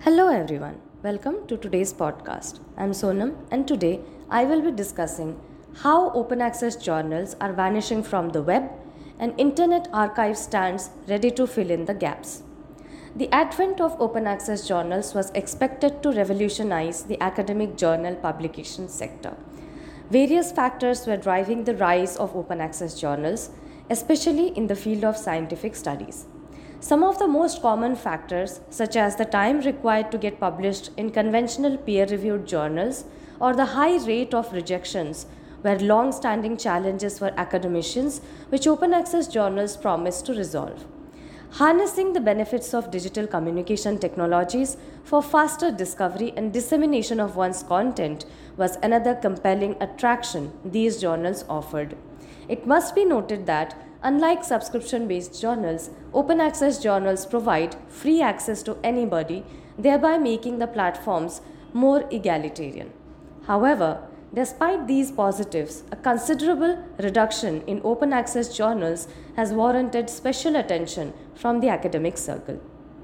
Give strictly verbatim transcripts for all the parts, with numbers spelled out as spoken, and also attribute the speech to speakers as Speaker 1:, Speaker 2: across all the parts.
Speaker 1: Hello everyone, welcome to today's podcast. I'm Sonam and today I will be discussing how open access journals are vanishing from the web and Internet Archive stands ready to fill in the gaps. The advent of open access journals was expected to revolutionize the academic journal publication sector. Various factors were driving the rise of open access journals, especially in the field of scientific studies. Some of the most common factors, such as the time required to get published in conventional peer-reviewed journals or the high rate of rejections, were long-standing challenges for academicians which open access journals promised to resolve. Harnessing the benefits of digital communication technologies for faster discovery and dissemination of one's content was another compelling attraction these journals offered. It must be noted that unlike subscription-based journals, open access journals provide free access to anybody, thereby making the platforms more egalitarian. However, despite these positives, a considerable reduction in open access journals has warranted special attention from the academic circle.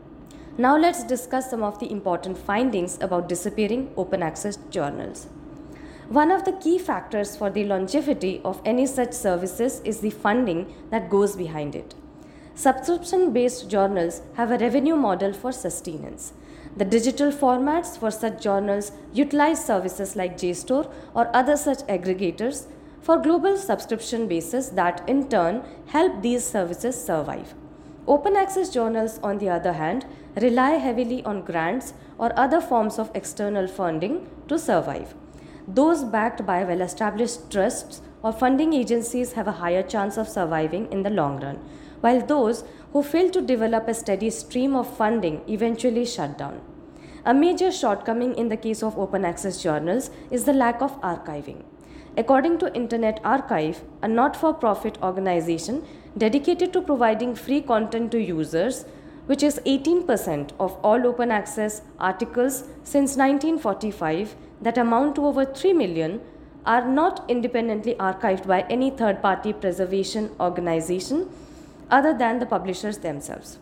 Speaker 1: Now let's discuss some of the important findings about disappearing open access journals. One of the key factors for the longevity of any such services is the funding that goes behind it. Subscription-based journals have a revenue model for sustenance. The digital formats for such journals utilize services like JSTOR or other such aggregators for global subscription bases that in turn help these services survive. Open access journals, on the other hand, rely heavily on grants or other forms of external funding to survive. Those backed by well-established trusts or funding agencies have a higher chance of surviving in the long run, while those who fail to develop a steady stream of funding eventually shut down. A major shortcoming in the case of open access journals is the lack of archiving. According to Internet Archive, a not-for-profit organization dedicated to providing free content to users, which is eighteen percent of all open access articles since nineteen forty-five, that amount to over three million, are not independently archived by any third-party preservation organization other than the publishers themselves.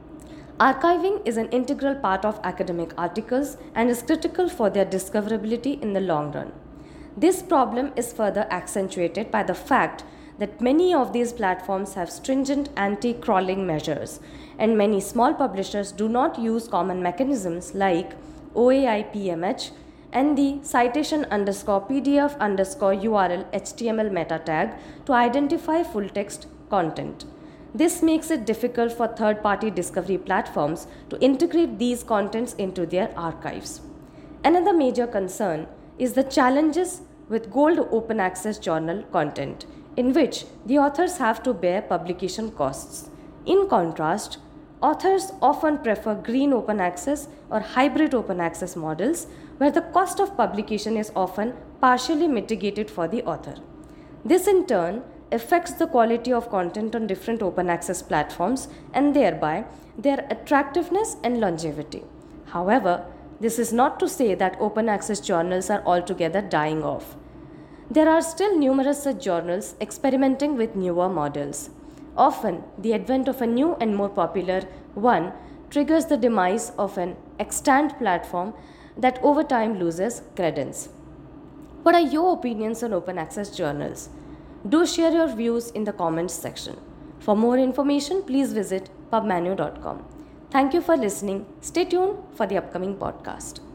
Speaker 1: Archiving is an integral part of academic articles and is critical for their discoverability in the long run. This problem is further accentuated by the fact that many of these platforms have stringent anti-crawling measures, and many small publishers do not use common mechanisms like O A I P M H and the citation underscore P D F underscore U R L H T M L meta tag to identify full text content. This makes it difficult for third-party discovery platforms to integrate these contents into their archives. Another major concern is the challenges with gold open access journal content, in which the authors have to bear publication costs. In contrast, authors often prefer green open access or hybrid open access models where the cost of publication is often partially mitigated for the author. This in turn affects the quality of content on different open access platforms and thereby their attractiveness and longevity. However, this is not to say that open access journals are altogether dying off. There are still numerous such journals experimenting with newer models. Often, the advent of a new and more popular one triggers the demise of an extant platform that over time loses credence. What are your opinions on open access journals? Do share your views in the comments section. For more information, please visit pubmanu dot com. Thank you for listening. Stay tuned for the upcoming podcast.